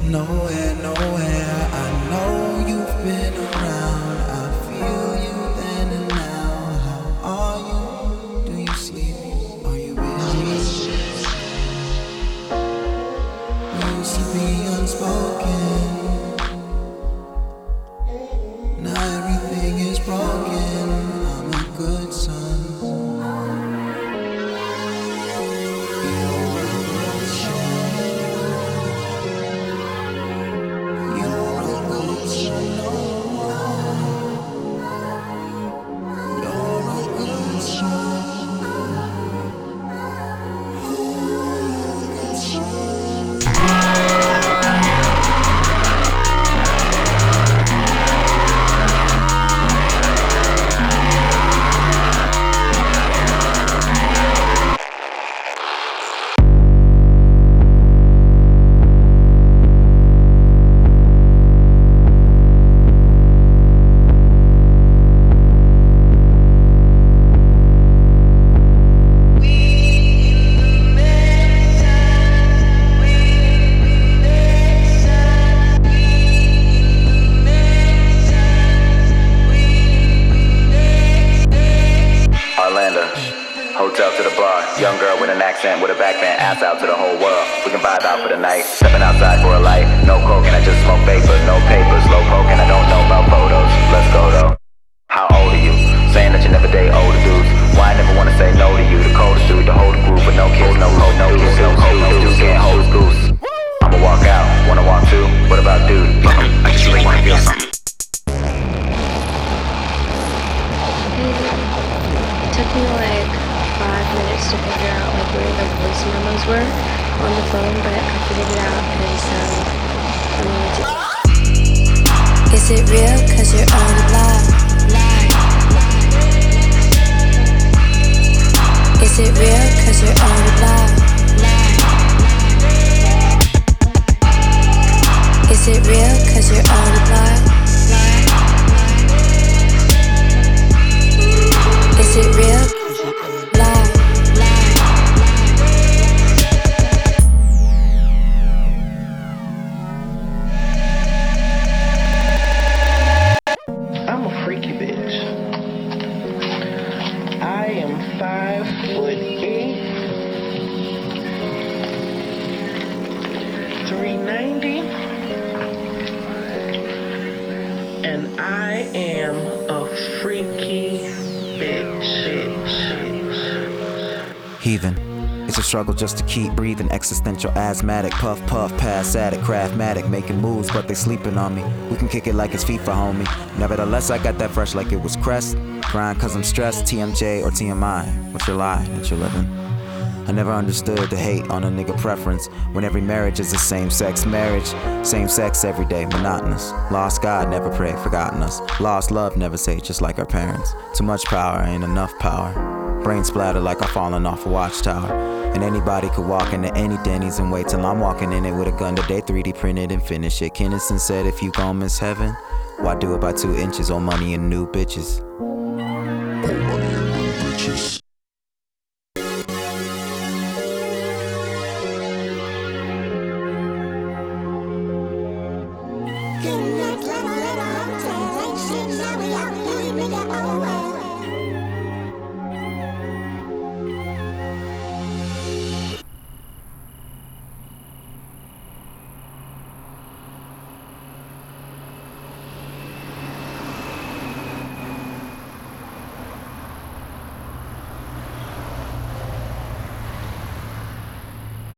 Nowhere, nowhere. I know you've been around. I feel you then and now. How are you? Do you sleep? Are you busy? We used to be unspoken. Now everything is broken. I'm a good son. Hotel to the bar, young girl with an accent, with a backband, ass out to the whole world. We can vibe out for the night, stepping outside for a light. No coke and I just smoke vapor, no paper, slow poking. I don't know about photos. Let's go though. How old are you? Saying that you never date older dudes. Why I never wanna say no to you? The coldest dude to hold a group, but no kids, no hope, no kids, no hope. No dude can't hold his goose. I'ma walk out, wanna walk too. What about dude? Fuck 'em, I just really wanna feel something. It took me like 5 minutes to figure out like where the voice memos were on the phone, but I figured it out, and so I'm gonna do it. Is it real? 'Cause you're on live. Is it real? 'Cause you're on live. Is it real? 'Cause you're on live. Is it real? Live. I'm a freaky bitch. I am 5'8", 390, and I am a freaky bitch. Heathen. It's a struggle just to keep breathing. Existential asthmatic, puff puff, pass addict, craftmatic, making moves, but they sleeping on me. We can kick it like it's FIFA, homie. Nevertheless, I got that fresh like it was Crest. Grind 'cause I'm stressed, TMJ or TMI. What's your lie that you're living? I never understood the hate on a nigga preference when every marriage is a same-sex marriage. Same sex every day, monotonous. Lost God, never pray, forgotten us. Lost love, never say, just like our parents. Too much power, ain't enough power. Brain splatter like I'm falling off a watchtower. And anybody could walk into any Denny's and wait till I'm walking in it with a gun today, 3D printed and finish it. Kinnison said if you gon' miss heaven, why do it by 2 inches? Old money and new bitches. Old money and new bitches. Good night.